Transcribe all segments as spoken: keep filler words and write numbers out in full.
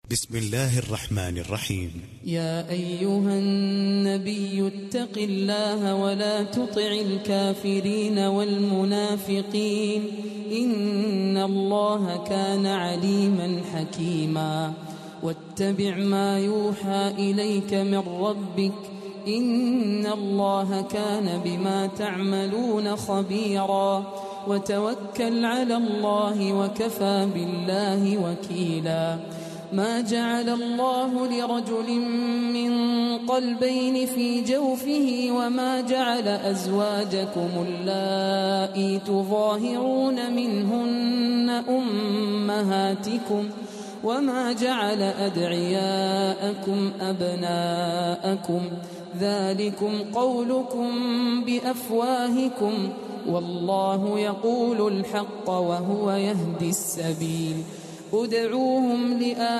بسم الله الرحمن الرحيم. يا أيها النبي اتق الله ولا تطع الكافرين والمنافقين إن الله كان عليما حكيما. واتبع ما يوحى إليك من ربك إن الله كان بما تعملون خبيرا. وتوكل على الله وكفى بالله وكيلا. ما جعل الله لرجل من قلبين في جوفه وما جعل أزواجكم اللائي تظاهرون منهن أمهاتكم وما جعل أدعياءكم أبناءكم ذلكم قولكم بأفواهكم والله يقول الحق وهو يهدي السبيل. ادعوهم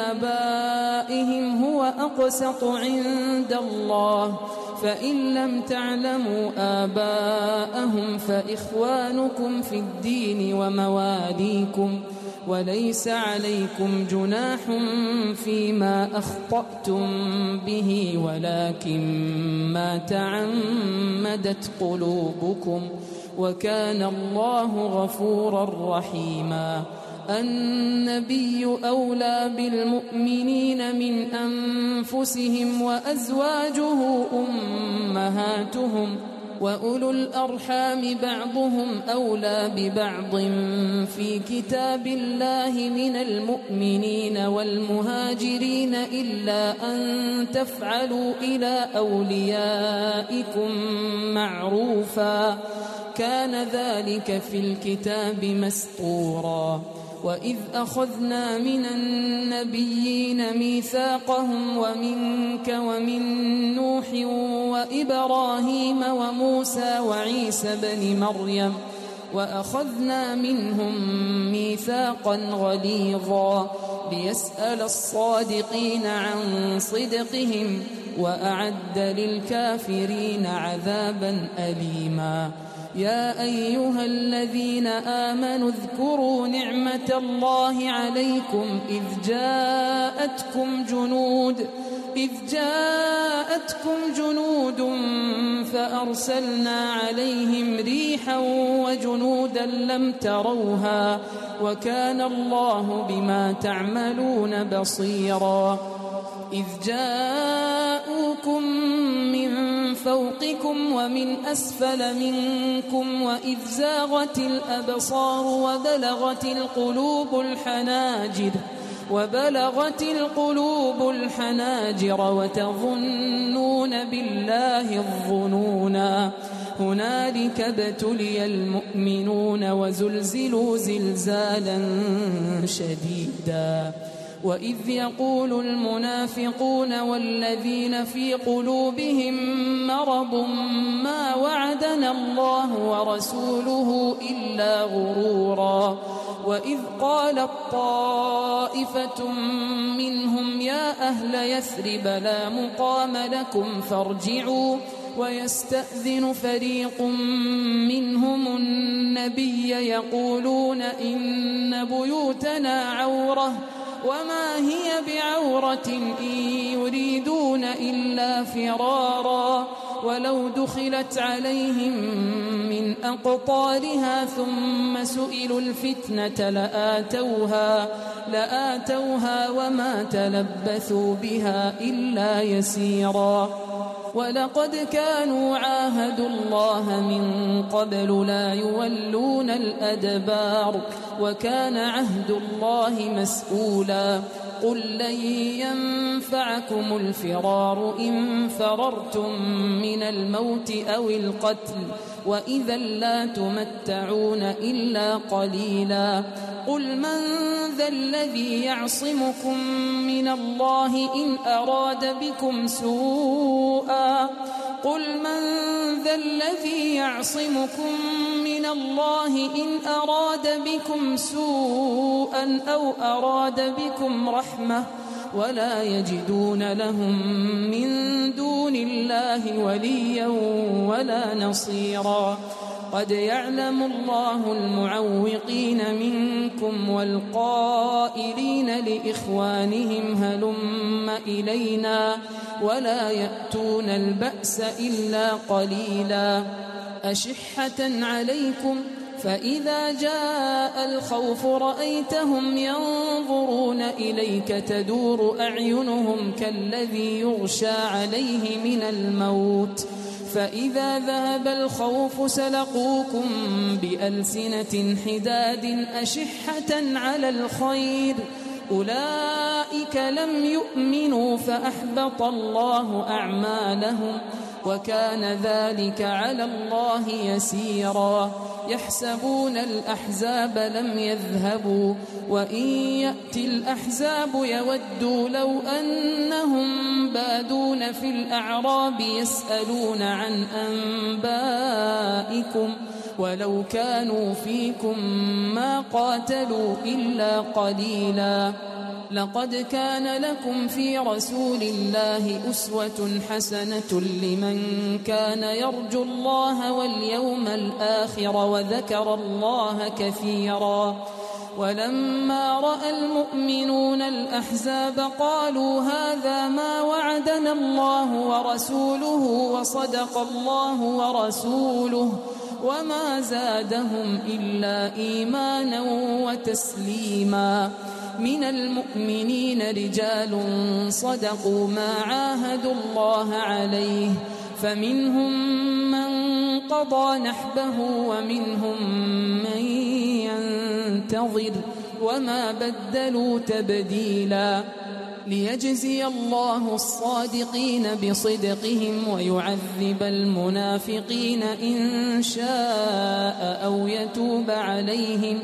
لآبائهم هو أقسط عند الله فإن لم تعلموا آباءهم فإخوانكم في الدين ومواليكم وليس عليكم جناح فيما أخطأتم به ولكن ما تعمدت قلوبكم وكان الله غفورا رحيما. النبي أولى بالمؤمنين من أنفسهم وأزواجه أمهاتهم وأولو الأرحام بعضهم أولى ببعض في كتاب الله من المؤمنين والمهاجرين إلا أن تفعلوا إلى أوليائكم معروفا كان ذلك في الكتاب مسطورا. وإذ أخذنا من النبيين ميثاقهم ومنك ومن نوح وإبراهيم وموسى وعيسى بن مريم وأخذنا منهم ميثاقا غليظا ليسأل الصادقين عن صدقهم وأعد للكافرين عذابا أليما. يا أيها الذين آمنوا اذكروا نعمة الله عليكم إذ جاءتكم جنود إذ جاءتكم جنود فأرسلنا عليهم ريحا وجنودا لم تروها وكان الله بما تعملون بصيرا. إذ جاءوكم من فوقكم ومن أسفل منكم وإذ زاغت الأبصار وبلغت القلوب الحناجر وبلغت القلوب الحناجر وتظنون بالله الظنونا. هنالك ابتلي المؤمنون وزلزلوا زلزالا شديدا. وإذ يقول المنافقون والذين في قلوبهم مرض ما وعدنا الله ورسوله إلا غرورا. وإذ قالت طائفة منهم يا أهل يثرب لا مقام لكم فارجعوا ويستأذن فريق منهم النبي يقولون إن بيوتنا عورة وما هي بعورة إن يريدون إلا فرارا ولو دخلت عليهم من أقطارها ثم سئلوا الفتنة لآتوها, لآتوها وما تلبثوا بها إلا يسيرا. ولقد كانوا عاهدوا الله من قبل لا يولون الأدبار وكان عهد الله مسؤولا. قل لن ينفعكم الفرار إن فررتم من الموت أو القتل وإذا لا تمتعون إلا قليلا. قل من ذا الذي يعصمكم من الله إن أراد بكم سوءا قل من ذا الذي يعصمكم من الله إن أراد بكم سوءا أو أراد بكم رحمة ولا يجدون لهم من دون الله وليا ولا نصيرا. قد يعلم الله المعوقين منكم والقائلين لإخوانهم هلم إلينا ولا يأتون البأس إلا قليلا أشحة عليكم فإذا جاء الخوف رأيتهم ينظرون إليك تدور أعينهم كالذي يغشى عليه من الموت فإذا ذهب الخوف سلقوكم بألسنة حداد أشحة على الخير أولئك لم يؤمنوا فأحبط الله أعمالهم وكان ذلك على الله يسيرا يحسبون الأحزاب لم يذهبوا وإن يأتي الأحزاب يودوا لو أنهم بادون في الأعراب يسألون عن أنبائكم ولو كانوا فيكم ما قاتلوا إلا قليلا لقد كان لكم في رسول الله أسوة حسنة لمن كان يرجو الله واليوم الآخر وذكر الله كثيرا ولما رأى المؤمنون الأحزاب قالوا هذا ما وعدنا الله ورسوله وصدق الله ورسوله وما زادهم إلا إيمانا وتسليما من المؤمنين رجال صدقوا ما عاهدوا الله عليه فمنهم من قضى نحبه ومنهم من ينتظر وما بدلوا تبديلا ليجزي الله الصادقين بصدقهم ويعذب المنافقين إن شاء أو يتوب عليهم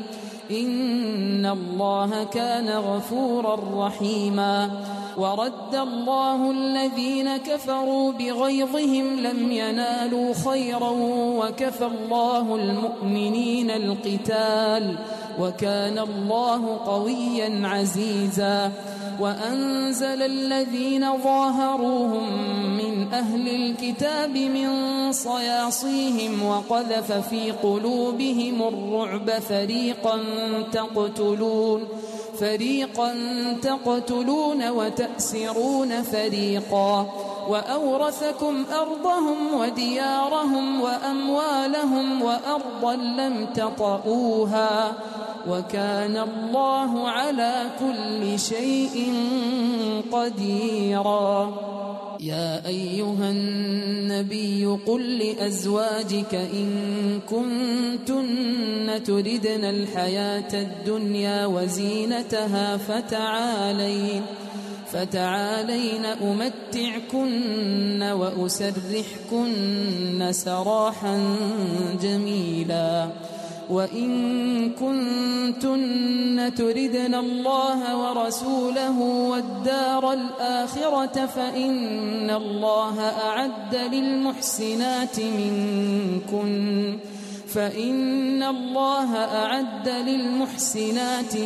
إن الله كان غفورا رحيما ورد الله الذين كفروا بغيظهم لم ينالوا خيرا وكفى الله المؤمنين القتال وكان الله قويا عزيزا وأنزل الذين ظاهروهم من أهل الكتاب من صياصيهم وقذف في قلوبهم الرعب فريقا تقتلون فريقا تقتلون وتأسرون فريقا وأورثكم أرضهم وديارهم وأموالهم وأرضا لم تطئوها وكان الله على كل شيء قديرا يا أيها النبي قل لأزواجك إن كنتن تردن الحياة الدنيا وزينتها فتعالين فتعالين أمتعكن وأسرحكن سراحا جميلا وإن كنتن تردن الله ورسوله والدار الآخرة فإن الله أعد للمحسنات منكن فإن الله أعد للمحسنات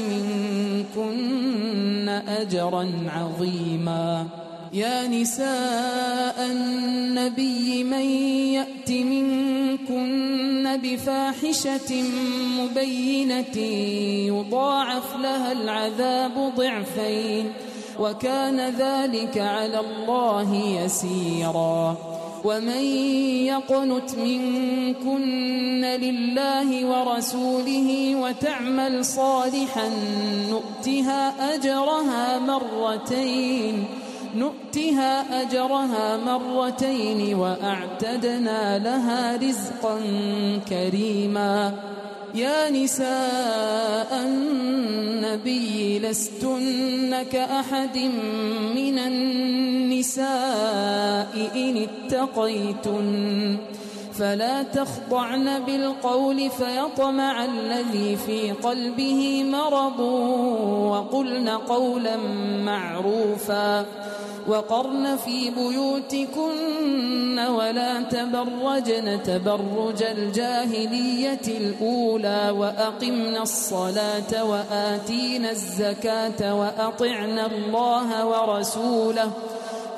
منكن أجرا عظيما يا نساء النبي من يأت منكن بفاحشة مبينة يضاعف لها العذاب ضعفين وكان ذلك على الله يسيرا ومن يقنت منكن لله ورسوله وتعمل صالحا نؤتها أجرها مرتين نؤتها أجرها مرتين وأعتدنا لها رزقا كريما يا نساء النبي لستن كأحد من النساء إن اتقيتن فلا تخضعن بالقول فيطمع الذي في قلبه مرض وقلن قولا معروفا وقرن في بيوتكن ولا تبرجن تبرج الجاهلية الأولى وأقمنا الصلاة وآتينا الزكاة وأطعنا الله ورسوله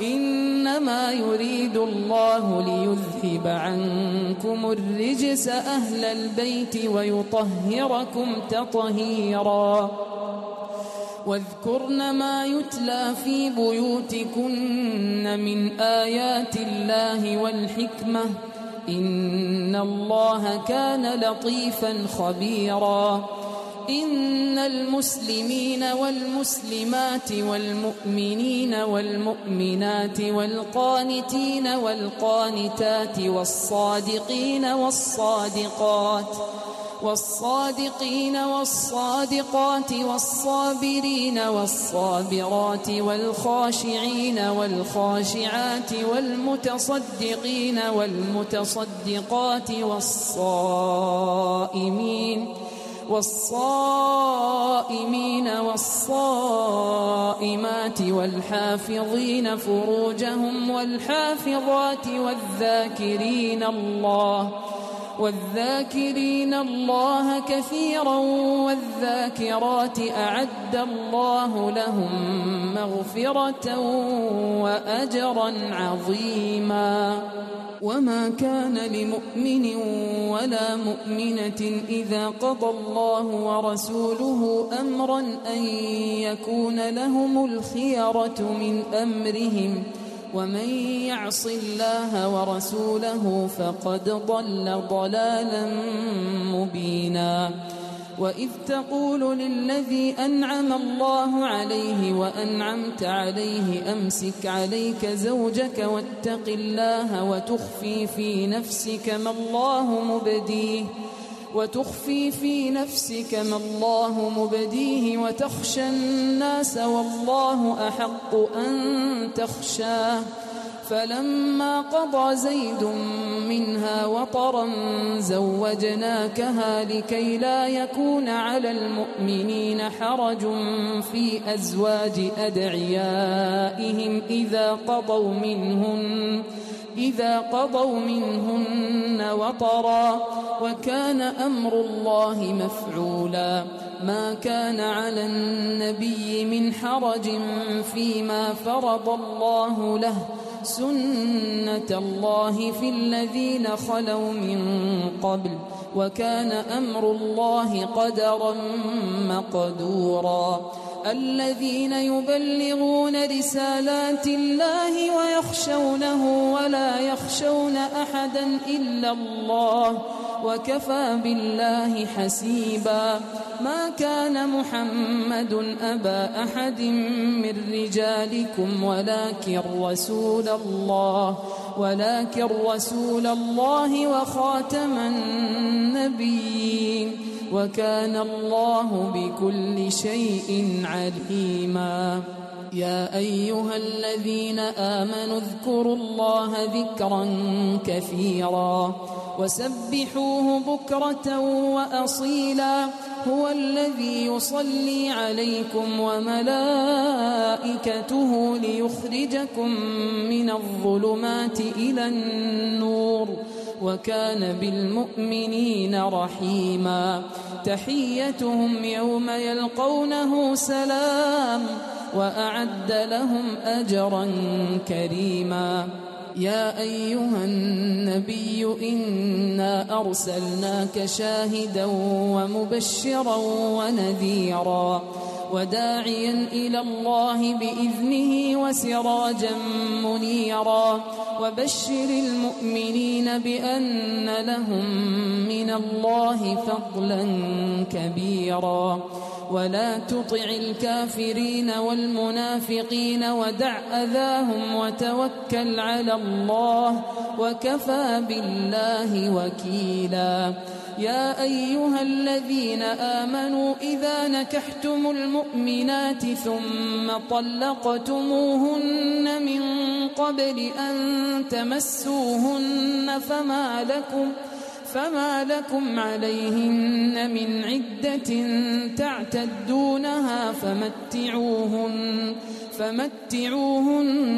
إنما يريد الله ليذهب عنكم الرجس أهل البيت ويطهركم تطهيرا واذكرن ما يتلى في بيوتكن من آيات الله والحكمة إن الله كان لطيفا خبيرا إن المسلمين والمسلمات والمؤمنين والمؤمنات والقانتين والقانتات والصادقين والصادقات والصادقين والصادقات والصابرين والصابرات والخاشعين والخاشعات والمتصدقين والمتصدقات والصائمين والصائمين والصائمات والحافظين فروجهم والحافظات والذاكرين الله والذاكرين الله كثيرا والذاكرات أعد الله لهم مغفرة وأجرا عظيما وما كان لمؤمن ولا مؤمنة إذا قضى الله ورسوله أمرا أن يكون لهم الخيرة من أمرهم ومن يعص الله ورسوله فقد ضل ضلالا مبينا وإذ تقول للذي أنعم الله عليه وأنعمت عليه أمسك عليك زوجك واتق الله وتخفي في نفسك ما الله مبديه وتخفي في نفسك ما الله مبديه وتخشى الناس والله أحق أن تخشاه فلما قضى زيد منها وطرا زوجناكها لكي لا يكون على المؤمنين حرج في أزواج أدعيائهم إذا قضوا منهن إذا قضوا منهن وطرا وكان أمر الله مفعولا ما كان على النبي من حرج فيما فرض الله له سنة الله في الذين خلوا من قبل وكان أمر الله قدرا مقدورا الذين يبلغون رسالات الله ويخشونه ولا يخشون أحدا إلا الله وكفى بالله حسيبا ما كان محمد أبا أحد من رجالكم ولكن رسول الله ولكن رسول الله وخاتم النبيين وكان الله بكل شيء عليما يا أيها الذين آمنوا اذكروا الله ذكرا كثيرا وسبحوه بكرة وأصيلا هو الذي يصلي عليكم وملائكته ليخرجكم من الظلمات إلى النور وكان بالمؤمنين رحيما تحيتهم يوم يلقونه سلام وأعد لهم أجرا كريما يا أيها النبي إنا أرسلناك شاهدا ومبشرا ونذيرا وداعيا إلى الله بإذنه وسراجا منيرا وبشر المؤمنين بأن لهم من الله فضلا كبيرا ولا تطع الكافرين والمنافقين ودع أذاهم وتوكل على الله وكفى بالله وكيلا يا أيها الذين آمنوا إذا نكحتم المؤمنات ثم طلقتموهن من قبل أن تمسوهن فما لكم فما لكم عليهن من عدة تعتدونها فمتعوهن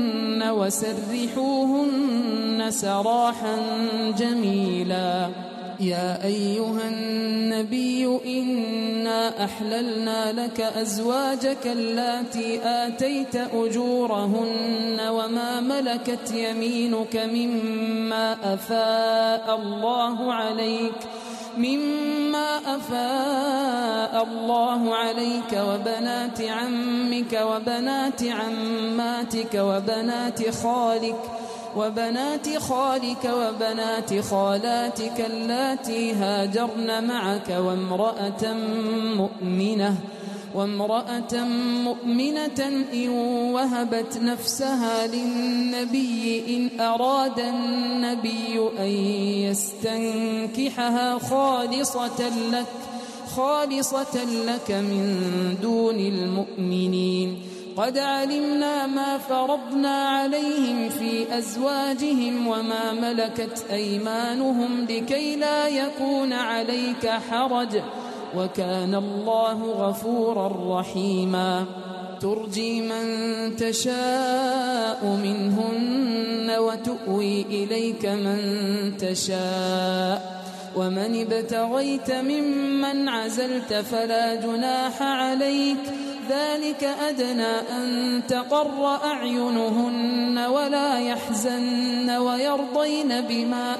فمتعوهن وسرحوهن سراحا جميلا يا أيها النبي إنا أحللنا لك أزواجك اللاتي آتيت أجورهن وما ملكت يمينك مما أفاء الله عليك مما أفاء الله عليك وبنات عمك وبنات عماتك وبنات خالك وبنات خالك وبنات خالاتك اللاتي هاجرن معك وامرأة مؤمنة وامرأة مؤمنة إن وهبت نفسها للنبي إن أراد النبي أن يستنكحها خالصة لك خالصة لك من دون المؤمنين قد علمنا ما فرضنا عليهم في أزواجهم وما ملكت أيمانهم لكي لا يكون عليك حرج وكان الله غفورا رحيما ترجي من تشاء منهن وتؤوي إليك من تشاء ومن ابتغيت ممن عزلت فلا جناح عليك ذلك أدنى أن تقر أعينهن ولا يحزن ويرضين بما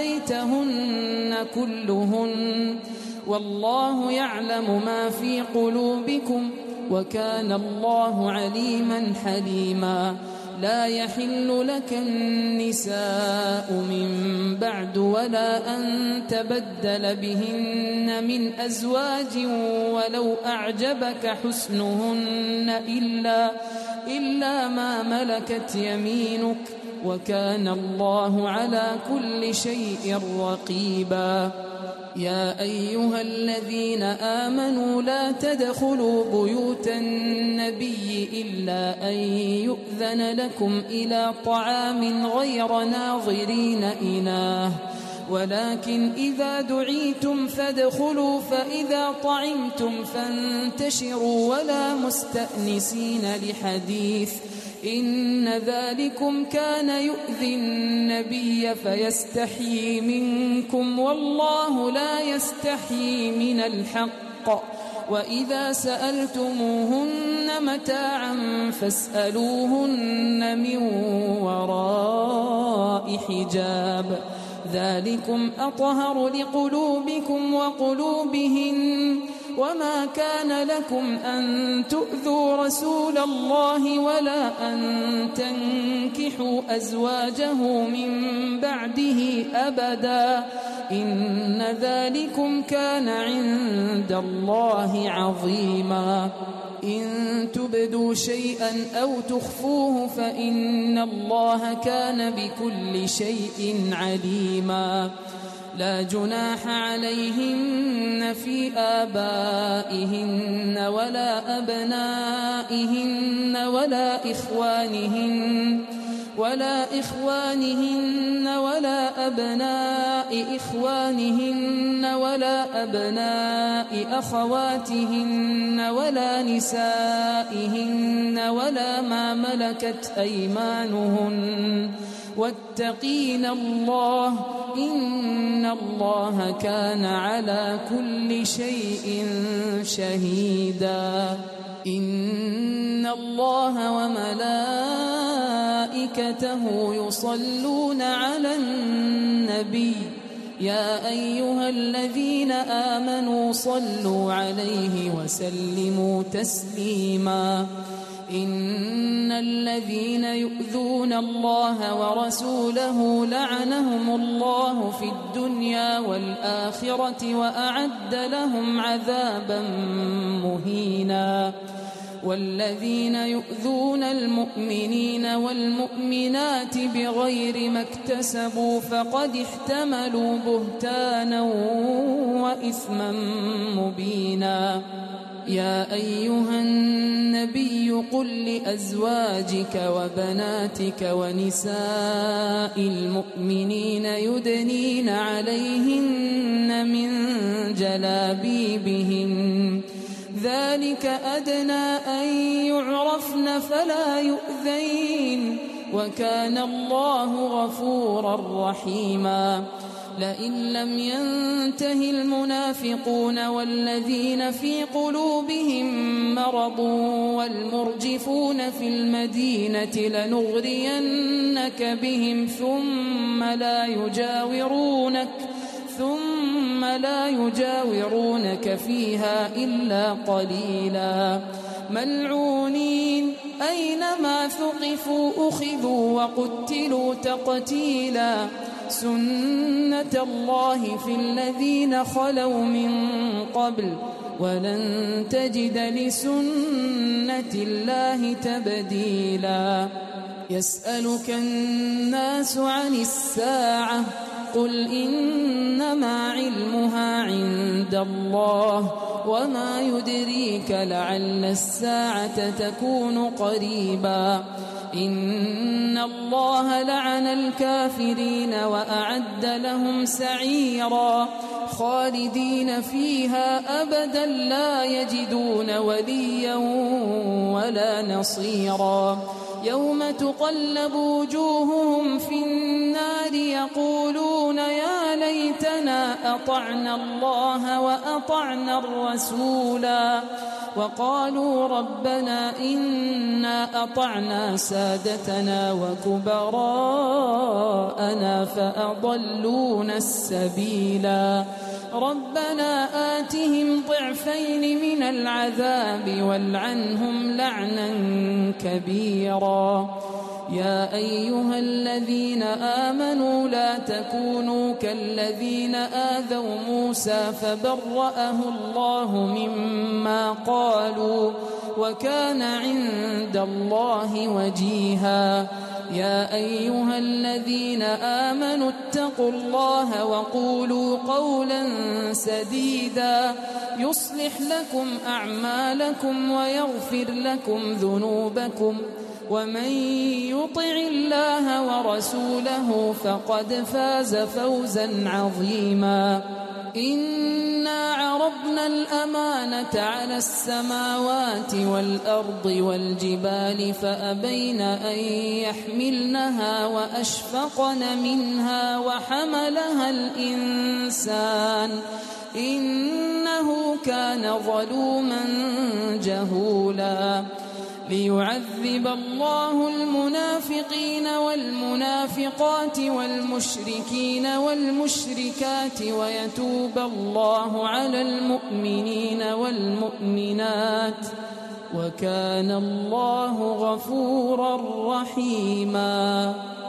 آتيتهن كلهن والله يعلم ما في قلوبكم وكان الله عليما حليما لا يحل لك النساء من بعد ولا أن تبدل بهن من أزواج ولو أعجبك حسنهن إلا, إلا ما ملكت يمينك وكان الله على كل شيء رقيبا يا أيها الذين آمنوا لا تدخلوا بيوت النبي إلا أن يؤذن لكم إلى طعام غير ناظرين إناه ولكن إذا دعيتم فادخلوا فإذا طعمتم فانتشروا ولا مستأنسين لحديث إن ذلكم كان يؤذي النبي فيستحيي منكم والله لا يستحيي من الحق وإذا سألتموهن متاعا فاسألوهن من وراء حجاب ذلكم أطهر لقلوبكم وقلوبهن وما كان لكم أن تؤذوا رسول الله ولا أن تنكحوا أزواجه من بعده أبدا إن ذلكم كان عند الله عظيما إن تبدوا شيئا أو تخفوه فإن الله كان بكل شيء عليما لا جناح عليهن في آبائهن ولا أبنائهن ولا إخوانهن ولا إخوانهن ولا أبناء إخوانهن ولا أبناء أخواتهن ولا نسائهن ولا ما ملكت أيمانهن واتقين الله إن الله كان على كل شيء شهيدا إن الله وملائكته يصلون على النبي يا أيها الذين آمنوا صلوا عليه وسلموا تسليما إن الذين يؤذون الله ورسوله لعنهم الله في الدنيا والآخرة وأعد لهم عذابا مهينا والذين يؤذون المؤمنين والمؤمنات بغير ما اكتسبوا فقد احتملوا بهتانا وإثما مبينا يا أيها النبي قل لأزواجك وبناتك ونساء المؤمنين يدنين عليهن من جلابيبهن ذلك أدنى أن يعرفن فلا يؤذين وكان الله غفورا رحيما لئن لم ينته المنافقون والذين في قلوبهم مرض والمرجفون في المدينة لنغرينك بهم ثم لا يجاورونك ثم لا يجاورونك فيها إلا قليلا ملعونين أينما ثقفوا أخذوا وقتلوا تقتيلا سنة الله في الذين خلوا من قبل ولن تجد لسنة الله تبديلا يسألك الناس عن الساعة قل إنما علمها عند الله وما يدريك لعل الساعة تكون قريبا إن الله لعن الكافرين وأعد لهم سعيرا خالدين فيها أبدا لا يجدون وليا ولا نصيرا يوم تقلب وجوههم في النار يقولون يا ليتنا أطعنا الله وأطعنا الرسولا وقالوا ربنا إنا أطعنا سادتنا وكبراءنا فأضلونا السبيلا ربنا آتهم ضعفين من العذاب والعنهم لعنا كبيرا يا أيها الذين آمنوا لا تكونوا كالذين آذوا موسى فبرأه الله مما قالوا وكان عند الله وجيها يا أيها الذين آمنوا اتقوا الله وقولوا قولا سديدا يصلح لكم أعمالكم ويغفر لكم ذنوبكم ومن يطع الله ورسوله فقد فاز فوزا عظيما إنا عرضنا الأمانة على السماوات والأرض والجبال فأبين أن يحملنها وأشفقن منها وحملها الإنسان إنه كان ظلوما جهولا ليعذب الله المنافقين والمنافقات والمشركين والمشركات ويتوب الله على المؤمنين والمؤمنات وكان الله غفورا رحيما.